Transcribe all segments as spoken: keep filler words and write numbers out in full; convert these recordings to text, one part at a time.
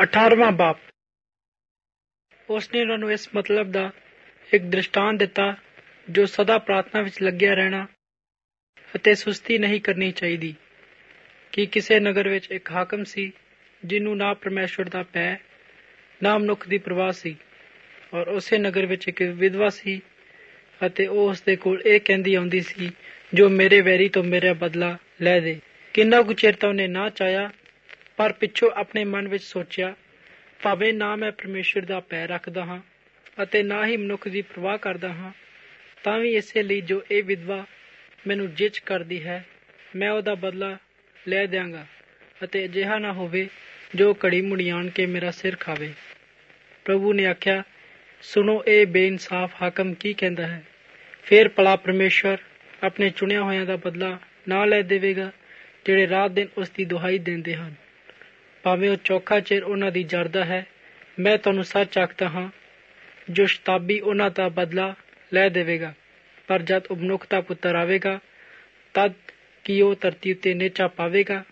ਅਠਾਰਵਾਂ ਬਾਪ। ਉਸਨੇ ਉਹਨਾਂ ਨੂੰ ਇਸ ਮਤਲਬ ਦਾ ਇੱਕ ਦ੍ਰਿਸ਼ਟਾਂਤ ਦਿੱਤਾ ਜੋ ਸਦਾ ਪ੍ਰਾਰਥਨਾ ਵਿੱਚ ਲੱਗਿਆ ਰਹਿਣਾ ਅਤੇ ਸੁਸਤੀ ਨਹੀਂ ਕਰਨੀ ਚਾਹੀਦੀ। ਕਿ ਕਿਸੇ ਨਗਰ ਵਿੱਚ ਇੱਕ ਹਾਕਮ ਸੀ ਜਿਹਨੂੰ ਨਾ ਪਰਮੇਸ਼ਵਰ ਦਾ ਭੈ ਨਾ ਮਨੁੱਖ ਦੀ ਪਰਵਾਹ ਸੀ, ਔਰ ਉਸੇ ਨਗਰ ਵਿੱਚ ਇੱਕ ਵਿਧਵਾ ਸੀ ਅਤੇ ਉਹ ਉਸਦੇ ਕੋਲ ਇਹ ਕਹਿੰਦੀ ਆਉਂਦੀ ਸੀ, ਜੋ ਮੇਰੇ ਵੈਰੀ ਤੋਂ ਮੇਰਾ ਬਦਲਾ ਲੈ ਦੇ। ਕਿੰਨਾ ਕੁ ਚਿਰ ਤਾਂ ਉਹਨੇ ਨਾ ਚਾਹਿਆ, ਪਰ ਪਿੱਛੋਂ ਆਪਣੇ ਮਨ ਵਿੱਚ ਸੋਚਿਆ, ਭਾਵੇਂ ਨਾ ਮੈਂ ਪਰਮੇਸ਼ਵਰ ਦਾ ਭੈ ਰੱਖਦਾ ਹਾਂ ਅਤੇ ਨਾ ਹੀ ਮਨੁੱਖ ਦੀ ਪਰਵਾਹ ਕਰਦਾ ਹਾਂ, ਤਾਂ ਵੀ ਇਸੇ ਲਈ ਜੋ ਇਹ ਵਿਧਵਾ ਮੈਨੂੰ ਜਿੱਚ ਕਰਦੀ ਹੈ, ਮੈਂ ਉਹਦਾ ਬਦਲਾ ਲੈ ਦਿਆਂਗਾ ਅਤੇ ਅਜਿਹਾ ਨਾ ਹੋਵੇ ਜੋ ਘੜੀ ਮੁੜੀ ਆਣ ਕੇ ਮੇਰਾ ਸਿਰ ਖਾਵੇ। ਪ੍ਰਭੂ ਨੇ ਆਖਿਆ, ਸੁਣੋ ਇਹ ਬੇਇਨਸਾਫ ਹਾਕਮ ਕੀ ਕਹਿੰਦਾ ਹੈ। ਫਿਰ ਭਲਾ ਪਰਮੇਸ਼ਵਰ ਆਪਣੇ ਚੁਣਿਆ ਹੋਇਆਂ ਦਾ ਬਦਲਾ ਨਾ ਲੈ ਦੇਵੇਗਾ ਜਿਹੜੇ ਰਾਤ ਦਿਨ ਉਸ ਦੀ ਦੁਹਾਈ ਦਿੰਦੇ ਹਨ, ਭਾਵੇਂ ਉਹ ਚੌਖਾ ਚਿਰ ਉਹਨਾਂ ਦੀ ਜਰਦਾ ਹੈ। ਮੈਂ ਤੁਹਾਨੂੰ ਸੱਚ ਆਖਦਾ ਹਾਂ, ਜੋ ਸ਼ਤਾਬੀ ਉਹਨਾਂ ਦਾ ਬਦਲਾ ਲੈ ਦੇਵੇਗਾ। ਪਰ ਜਦ ਉਹ ਮਨੁੱਖ ਦਾ ਪੁੱਤਰ ਆਵੇਗਾ, ਤਦ ਕੀ ਉਹ ਧਰਤੀ ਉੱਤੇ ਨੇਚਾ ਪਾਵੇਗਾ।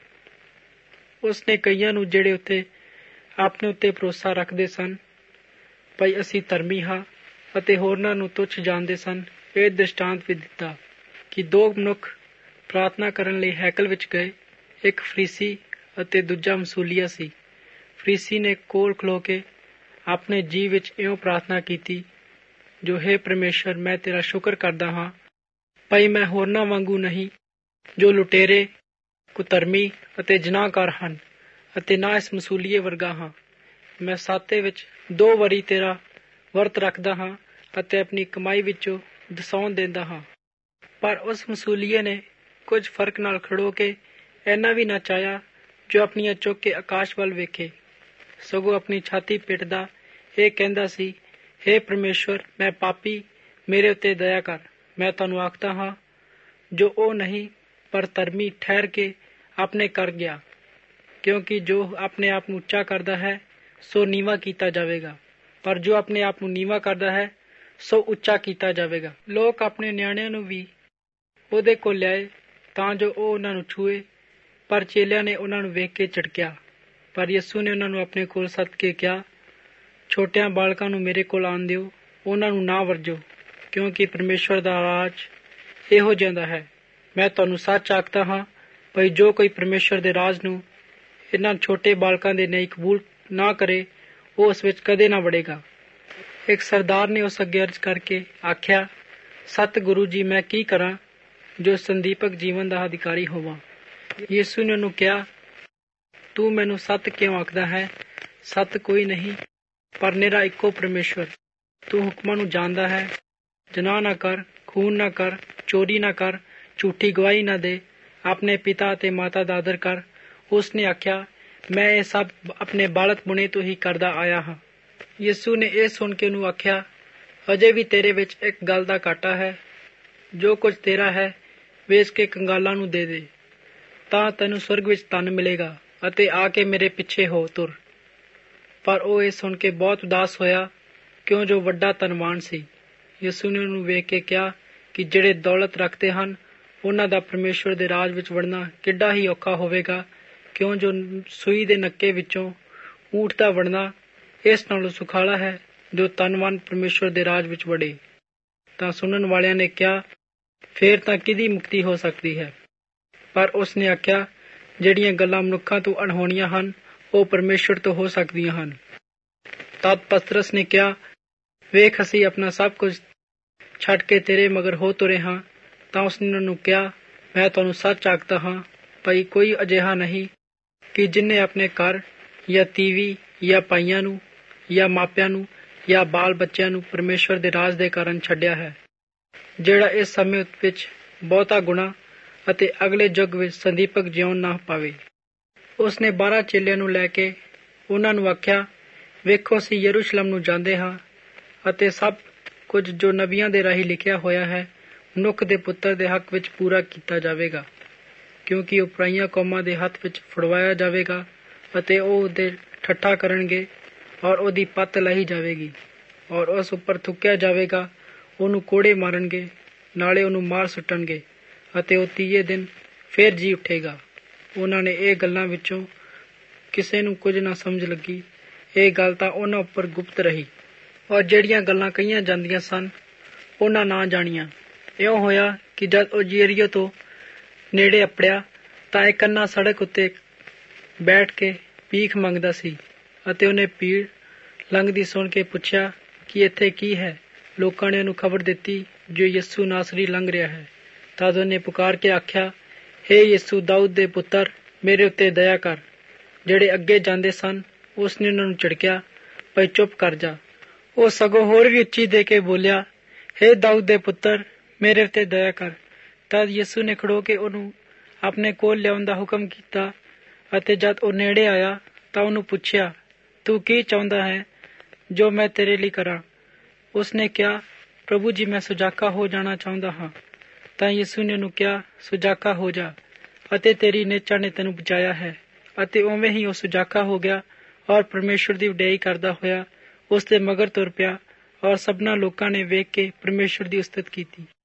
ਉਸਨੇ ਕਈਆਂ ਨੂੰ ਜਿਹੜੇ ਉੱਤੇ ਆਪਣੇ ਉੱਤੇ ਭਰੋਸਾ ਰੱਖਦੇ ਸਨ, ਭਈ ਅਸੀਂ ਧਰਮੀ ਹਾਂ, ਅਤੇ ਹੋਰਨਾਂ ਨੂੰ ਤੁੱਛ ਜਾਣਦੇ ਸਨ, ਇਹ ਦ੍ਰਿਸ਼ਟਾਂਤ ਵੀ ਦਿੱਤਾ ਕਿ ਦੋ ਮਨੁੱਖ ਪ੍ਰਾਰਥਨਾ ਕਰਨ ਲਈ ਹੈਕਲ ਵਿੱਚ ਗਏ। ਇੱਕ ਫਰੀਸੀ ਅਤੇ ਦੂਜਾ ਮਸੂਲੀਆ ਸੀ। ਫਰੀਸੀ ਨੇ ਕੋਲ ਖਲੋ ਕੇ ਆਪਣੇ ਜੀਅ ਵਿੱਚ ਇਉਂ ਪ੍ਰਾਰਥਨਾ ਕੀਤੀ, ਜੋ ਹੇ ਪਰਮੇਸ਼ਵਰ, ਮੈਂ ਤੇਰਾ ਸ਼ੁਕਰ ਕਰਦਾ ਹਾਂ, ਭਈ ਮੈਂ ਹੋਰਨਾਂ ਵਾਂਗੂ ਨਹੀਂ, ਜੋ ਲੁਟੇਰੇ, ਕੁਧਰਮੀ ਅਤੇ ਜਨਾਹਕਾਰ ਹਨ, ਅਤੇ ਨਾ ਇਸ ਮਸੂਲੀਏ ਵਰਗਾ ਹਾਂ। ਮੈਂ ਸਾਤੇ ਵਿੱਚ ਦੋ ਵਾਰੀ ਤੇਰਾ ਵਰਤ ਰੱਖਦਾ ਹਾਂ ਅਤੇ ਆਪਣੀ ਕਮਾਈ ਵਿੱਚੋਂ ਦਸਾਉਣ ਦਿੰਦਾ ਹਾਂ। ਪਰ ਉਸ ਮਸੂਲੀਏ ਨੇ ਕੁਝ ਫਰਕ ਨਾਲ ਖੜੋ ਕੇ ਇੰਨਾ ਵੀ ਨਾ ਚਾਹਿਆ ਜੋ ਆਪਣੀਆਂ ਚੁੱਕ ਕੇ ਆਕਾਸ਼ ਵੱਲ ਵੇਖੇ, ਸਗੋਂ ਆਪਣੀ ਛਾਤੀ ਪਿੱਟਦਾ ਇਹ ਕਹਿੰਦਾ ਸੀ, ਹੇ ਪਰਮੇਸ਼ਵਰ, ਮੈਂ ਪਾਪੀ, ਮੇਰੇ ਉੱਤੇ ਦਇਆ ਕਰ। ਮੈਂ ਤੁਹਾਨੂੰ ਆਖਦਾ ਹਾਂ, ਜੋ ਉਹ ਨਹੀਂ ਪਰ ਧਰਮੀ ਠਹਿਰ ਕੇ ਆਪਣੇ ਕਰ ਗਿਆ, ਕਿਉਂਕਿ ਜੋ ਆਪਣੇ ਆਪ ਨੂੰ ਉੱਚਾ ਕਰਦਾ ਹੈ ਸੋ ਨੀਵਾਂ ਕੀਤਾ ਜਾਵੇਗਾ, ਪਰ ਜੋ ਆਪਣੇ ਆਪ ਨੂੰ ਨੀਵਾਂ ਕਰਦਾ ਹੈ ਸੋ ਉੱਚਾ ਕੀਤਾ ਜਾਵੇਗਾ। ਲੋਕ ਆਪਣੇ ਨਿਆਣਿਆਂ ਨੂੰ ਵੀ ਉਹਦੇ ਕੋਲ ਲਿਆਏ ਤਾਂ ਜੋ ਉਹ ਉਹਨਾਂ ਨੂੰ ਛੂਏ, ਪਰ ਚੇਲਿਆਂ ਨੇ ਉਹਨਾਂ ਨੂੰ ਵੇਖ ਕੇ ਝਿੜਕਿਆ। ਪਰ ਯਿਸੂ ਨੇ ਉਹਨਾਂ ਨੂੰ ਆਪਣੇ ਕੋਲ ਸੱਦ ਕੇ ਕਿਹਾ, ਛੋਟਿਆਂ ਬਾਲਕਾਂ ਨੂੰ ਮੇਰੇ ਕੋਲ ਆਉਣ ਦਿਓ, ਉਹਨਾਂ ਨੂੰ ਨਾ ਵਰਜੋ, ਕਿਉਂਕਿ ਪਰਮੇਸ਼ਵਰ ਦਾ ਰਾਜ ਇਹੋ ਜਿਹਾ ਦਾ ਹੈ। ਮੈਂ ਤੁਹਾਨੂੰ ਸੱਚ ਆਖਦਾ ਹਾਂ, ਭਈ ਜੋ ਕੋਈ ਪਰਮੇਸ਼ਵਰ ਦੇ ਰਾਜ ਨੂੰ ਇਹਨਾਂ ਛੋਟੇ ਬਾਲਕਾਂ ਦੇ ਨਹੀਂ ਕਬੂਲ ਨਾ ਕਰੇ, ਉਹ ਉਸ ਵਿੱਚ ਕਦੇ ਨਾ ਵੜੇਗਾ। ਇੱਕ ਸਰਦਾਰ ਨੇ ਉਸ ਅੱਗੇ ਅਰਜ਼ ਕਰਕੇ ਆਖਿਆ, ਸਤ ਗੁਰੂ ਜੀ, ਮੈਂ ਕੀ ਕਰਾਂ ਜੋ ਸੰਦੀਪਕ ਜੀਵਨ ਦਾ ਅਧਿਕਾਰੀ ਹੋਵਾਂ। ਯਿਸੂ ਨੇ ਉਹਨੂੰ ਕਿਹਾ, ਤੂੰ ਮੈਨੂੰ ਸੱਤ ਕਿਉਂ ਆਖਦਾ ਹੈ? ਸੱਤ ਕੋਈ ਨਹੀਂ ਪਰ ਨਿਰਾ ਇੱਕੋ ਪਰਮੇਸ਼ਵਰ। ਤੂੰ ਹੁਕਮਾਂ ਨੂੰ ਜਾਣਦਾ ਹੈ, ਜਨਾਹ ਨਾ ਕਰ, ਖੂਨ ਨਾ ਕਰ, ਚੋਰੀ ਨਾ ਕਰ, ਝੂਠੀ ਗਵਾਹੀ ਨਾ ਦੇ, ਆਪਣੇ ਪਿਤਾ ਅਤੇ ਮਾਤਾ ਦਾ ਆਦਰ ਕਰ। ਉਸਨੇ ਆਖਿਆ, ਮੈਂ ਇਹ ਸਭ ਆਪਣੇ ਬਾਲਕ ਬੁਣੇ ਤੋਂ ਹੀ ਕਰਦਾ ਆਇਆ ਹਾਂ। ਯਿਸੂ ਨੇ ਇਹ ਸੁਣ ਕੇ ਉਹਨੂੰ ਆਖਿਆ, ਅਜੇ ਵੀ ਤੇਰੇ ਵਿੱਚ ਇੱਕ ਗੱਲ ਦਾ ਘਾਟਾ ਹੈ। ਜੋ ਕੁਝ ਤੇਰਾ ਹੈ ਵੇਚ ਕੇ ਕੰਗਾਲਾਂ ਨੂੰ ਦੇ ਦੇ, ਤਾਂ ਤੈਨੂੰ ਸਵਰਗ ਵਿੱਚ ਧਨ ਮਿਲੇਗਾ, ਅਤੇ ਆ ਕੇ ਮੇਰੇ ਪਿੱਛੇ ਹੋ ਤੁਰ। ਪਰ ਉਹ ਇਹ ਸੁਣ ਕੇ ਬਹੁਤ ਉਦਾਸ ਹੋਇਆ, ਕਿਉਂ ਜੋ ਵੱਡਾ ਧਨਵਾਨ ਸੀ। ਯਿਸੂ ਨੇ ਉਹਨੂੰ ਵੇਖ ਕੇ ਕਿਹਾ ਕਿ ਜਿਹੜੇ ਦੌਲਤ ਰੱਖਦੇ ਹਨ, ਉਹਨਾਂ ਦਾ ਪਰਮੇਸ਼ਵਰ ਦੇ ਰਾਜ ਵਿੱਚ ਵੜਨਾ ਕਿੱਡਾ ਹੀ ਔਖਾ ਹੋਵੇਗਾ। ਕਿਉਂ ਜੋ ਸੂਈ ਦੇ ਨੱਕੇ ਵਿੱਚੋਂ ਊਠ ਦਾ ਵੜਨਾ ਇਸ ਨਾਲੋਂ ਸੁਖਾਲਾ ਹੈ, ਜੋ ਧਨਵਾਨ ਪਰਮੇਸ਼ਵਰ ਦੇ ਰਾਜ ਵਿੱਚ ਵੜੇ। ਤਾਂ ਸੁਣਨ ਵਾਲਿਆਂ ਨੇ ਕਿਹਾ, ਫੇਰ ਤਾਂ ਕਿਹਦੀ ਮੁਕਤੀ ਹੋ ਸਕਦੀ ਹੈ? ਪਰ ਉਸਨੇ ਆਖਿਆ, ਜਿਹੜੀਆਂ ਗੱਲਾਂ ਮਨੁੱਖਾਂ ਤੋਂ ਅਣਹੋਣੀਆਂ ਹਨ, ਉਹ ਪਰਮੇਸ਼ਵਰ ਤੋਂ ਹੋ ਸਕਦੀਆਂ ਹਨ। ਤਦ ਪਤਰਸ ਨੇ ਕਿਹਾ, ਵੇਖ, ਅਸੀਂ ਆਪਣਾ ਸਭ ਕੁਝ ਛੱਡ ਕੇ ਤੇਰੇ ਮਗਰ ਹੋ ਤੁਰੇ ਹਾਂ। ਤਾਂ ਉਸਨੇ ਉਹਨਾਂ ਨੂੰ ਕਿਹਾ, ਮੈਂ ਤੁਹਾਨੂੰ ਸੱਚ ਆਖਦਾ ਹਾਂ, ਭਈ ਕੋਈ ਅਜਿਹਾ ਨਹੀਂ ਕਿ ਜਿਹਨੇ ਆਪਣੇ ਘਰ ਜਾਂ ਤੀਵੀ ਜਾਂ ਭਾਈਆਂ ਨੂੰ ਜਾਂ ਮਾਪਿਆਂ ਨੂੰ ਜਾਂ ਬਾਲ ਬੱਚਿਆਂ ਨੂੰ ਪਰਮੇਸ਼ਵਰ ਦੇ ਰਾਜ ਦੇ ਕਾਰਨ ਛੱਡਿਆ ਹੈ, ਜਿਹੜਾ ਇਸ ਸਮੇਂ ਵਿੱਚ ਬਹੁਤਾ ਗੁਣਾ ਅਤੇ ਅਗਲੇ ਯੁੱਗ ਵਿੱਚ ਸੰਦੀਪਕ ਜਿਉਣ ਨਾ ਪਾਵੇ। ਉਸਨੇ ਬਾਰਾਂ ਚੇਲਿਆਂ ਨੂੰ ਲੈ ਕੇ ਉਹਨਾਂ ਨੂੰ ਆਖਿਆ, ਵੇਖੋ, ਅਸੀਂ ਯਰੂਸ਼ਲਮ ਨੂੰ ਜਾਂਦੇ ਹਾਂ, ਅਤੇ ਸਭ ਕੁਝ ਜੋ ਨਬੀਆਂ ਦੇ ਰਾਹੀਂ ਲਿਖਿਆ ਹੋਇਆ ਹੈ ਮਨੁੱਖ ਦੇ ਪੁੱਤਰ ਦੇ ਹੱਕ ਵਿੱਚ ਪੂਰਾ ਕੀਤਾ ਜਾਵੇਗਾ। ਕਿਉਂਕਿ ਉਹ ਪਰਾਈਆਂ ਕੌਮਾਂ ਦੇ ਹੱਥ ਵਿੱਚ ਫੜਵਾਇਆ ਜਾਵੇਗਾ, ਅਤੇ ਉਹ ਉਹਦੇ ਠੱਠਾ ਕਰਨਗੇ, ਔਰ ਉਹਦੀ ਪੱਤ ਲਾਹੀ ਜਾਵੇਗੀ, ਔਰ ਉਸ ਉੱਪਰ ਥੁੱਕਿਆ ਜਾਵੇਗਾ। ਉਹਨੂੰ ਕੋੜੇ ਮਾਰਨਗੇ, ਨਾਲੇ ਉਹਨੂੰ ਮਾਰ ਸੁੱਟਣਗੇ, ਅਤੇ ਉਹ ਤੀਏ ਦਿਨ ਫੇਰ ਜੀ ਉੱਠੇਗਾ। ਉਹਨਾਂ ਨੇ ਇਹ ਗੱਲਾਂ ਵਿੱਚੋਂ ਕਿਸੇ ਨੂੰ ਕੁਝ ਨਾ ਸਮਝ ਲੱਗੀ। ਇਹ ਗੱਲ ਤਾਂ ਉਹਨਾਂ ਉੱਪਰ ਗੁਪਤ ਰਹੀ, ਔਰ ਜਿਹੜੀਆਂ ਗੱਲਾਂ ਕਹੀਆਂ ਜਾਂਦੀਆਂ ਸਨ ਉਹਨਾਂ ਨਾ ਜਾਣੀਆਂ। ਇਉਂ ਹੋਇਆ ਕਿ ਜਦ ਉਹ ਜੀਰੀਓ ਤੋਂ ਨੇੜੇ ਅੱਪੜਿਆ ਤਾਂ ਇੱਕ ਅੰਨਾ ਸੜਕ ਉੱਤੇ ਬੈਠ ਕੇ ਭੀਖ ਮੰਗਦਾ ਸੀ, ਅਤੇ ਉਹਨੇ ਭੀੜ ਲੰਘਦੀ ਸੁਣ ਕੇ ਪੁੱਛਿਆ ਕਿ ਇੱਥੇ ਕੀ ਹੈ। ਲੋਕਾਂ ਨੇ ਉਹਨੂੰ ਖਬਰ ਦਿੱਤੀ ਜੋ ਯਿਸੂ ਨਾਸਰੀ ਲੰਘ ਰਿਹਾ ਹੈ। ਤਦ ਉਹਨੇ ਪੁਕਾਰ ਕੇ ਆਖਿਆ, ਹੇ ਯਿਸੂ ਦਾਊਦ ਦੇ ਪੁੱਤਰ, ਮੇਰੇ ਉੱਤੇ ਦਇਆ ਕਰ। ਜਿਹੜੇ ਅੱਗੇ ਜਾਂਦੇ ਸਨ ਉਸ ਨੇ ਉਹਨਾਂ ਨੂੰ ਝਿੜਕਿਆ, ਭਈ ਚੁੱਪ ਕਰ ਜਾ। ਉਹ ਸਗੋਂ ਹੋਰ ਵੀ ਉੱਚੀ ਦੇ ਕੇ ਬੋਲਿਆ, ਹੇ ਦਾਊਦ ਦੇ ਪੁੱਤਰ, ਮੇਰੇ ਉੱਤੇ ਦਇਆ ਕਰ। ਤਦ ਯਿਸੂ ਨੇ ਖੜੋ ਕੇ ਉਹਨੂੰ ਆਪਣੇ ਕੋਲ ਲਿਆਉਣ ਦਾ ਹੁਕਮ ਕੀਤਾ, ਅਤੇ ਜਦ ਉਹ ਨੇੜੇ ਆਇਆ ਤਾਂ ਉਹਨੂੰ ਪੁੱਛਿਆ, ਤੂੰ ਕੀ ਚਾਹੁੰਦਾ ਹੈ ਜੋ ਮੈਂ ਤੇਰੇ ਲਈ ਕਰਾਂ? ਉਸਨੇ ਕਿਹਾ, ਪ੍ਰਭੂ ਜੀ, ਮੈਂ ਸੁਜਾਖਾ ਹੋ ਜਾਣਾ ਚਾਹੁੰਦਾ ਹਾਂ। ਤਾਂ ਯਿਸੂ ਨੇ ਉਹਨੂੰ ਕਿਹਾ, ਸੁਜਾਖਾ ਹੋ ਜਾ, ਅਤੇ ਤੇਰੀ ਨੇਚਾ ਨੇ ਤੈਨੂੰ ਬਚਾਇਆ ਹੈ। ਅਤੇ ਉਵੇਂ ਹੀ ਉਹ ਸੁਜਾਖਾ ਹੋ ਗਿਆ, ਔਰ ਪਰਮੇਸ਼ਵਰ ਦੀ ਵਡਿਆਈ ਕਰਦਾ ਹੋਇਆ ਉਸ ਦੇ ਮਗਰ ਤੁਰ ਪਿਆ, ਔਰ ਸਭਨਾਂ ਲੋਕਾਂ ਨੇ ਵੇਖ ਕੇ ਪਰਮੇਸ਼ਵਰ ਦੀ ਉਸਤਤ ਕੀਤੀ।